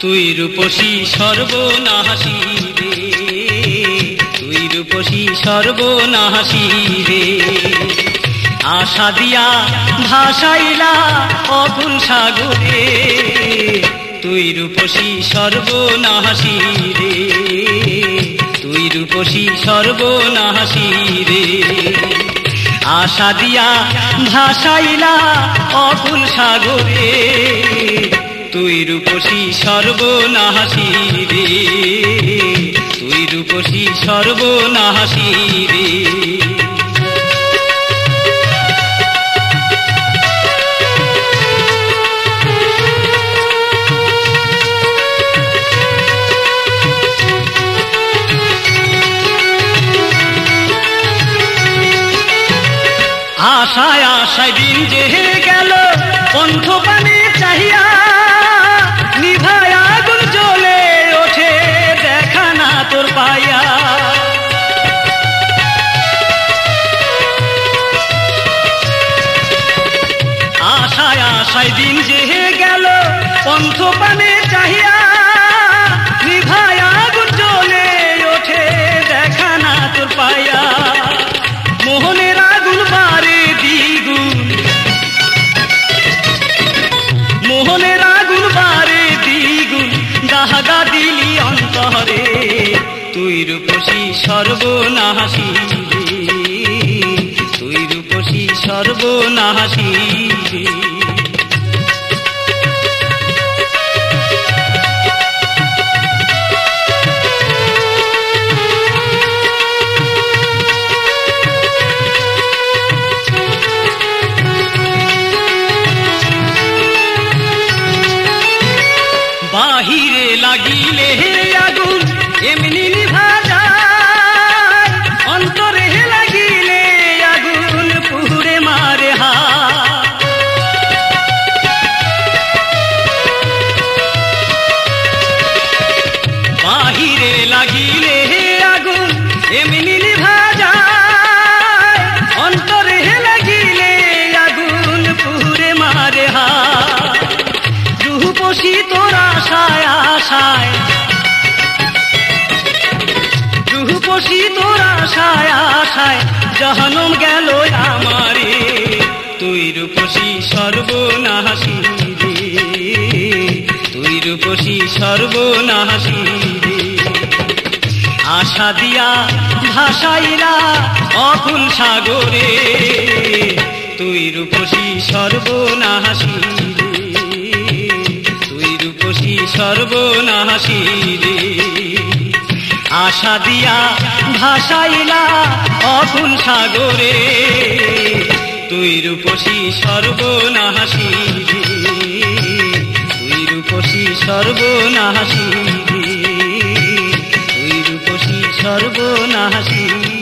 তুই রূপসী সর্বনাশী রে, তুই রূপসী সর্বনাশী রে। আশা দিয়া ভাসাইলা অকুল সাগরে, তুই রূপসী সর্বনাশী রে, তুই রূপসী সর্বনাশী রে। আশা দিয়া ভাসাইলা অকুল সাগরে, তুই রূপসী সর্বনাশী রে, তুই রূপসী সর্বনাশী রে। আশায় আশায় দিন যে গেল পন্থ পানে চাহিয়া, নিভায় আগুন জ্বলে ওঠে দেখা না তোর পাইয়া। আশায় আশায় দিন যে গেল পন্থ পানে চাহিয়া, নিভায় আগুন জ্বলে ওঠে দেখা না তোর পাইয়া। মোহনের আগুন বারে দ্বিগুণ, মোহনের আগুন বারে দ্বিগুণ, দাহাগা দিলি অন্তরে, তুই রূপসী সর্বনাশী রে, তুই রূপসী সর্বনাশী রে। বাহিরে লাগিলে আগুন এমনি নিভা যায়, অন্তরে লাগিলে আগুন পুড়ে মারে হাত। বাহিরে লাগিলে আগুন এমনি নিভা যায়, অন্তরে লাগিলে আগুন পুড়ে মারে হাত। রূপসী তোর আশায় আশায়, রূপসী তোর আশায় আশায় জহনম গেল আমারে, তুই রূপসী সর্বনাশী রে, তুই রূপসী সর্বনাশী রে। আশা দিয়া ভাসাইলা অকুল সাগরে, তুই রূপসী সর্বনাশী রে, তুই রূপসী সর্বনাশী রে। আশা দিয়া ভাসাইলা অকুল সাগরে, তুই রূপসী সর্বনাশী রে, তুই রূপসী সর্বনাশী রে, তুই রূপসী সর্বনাশী।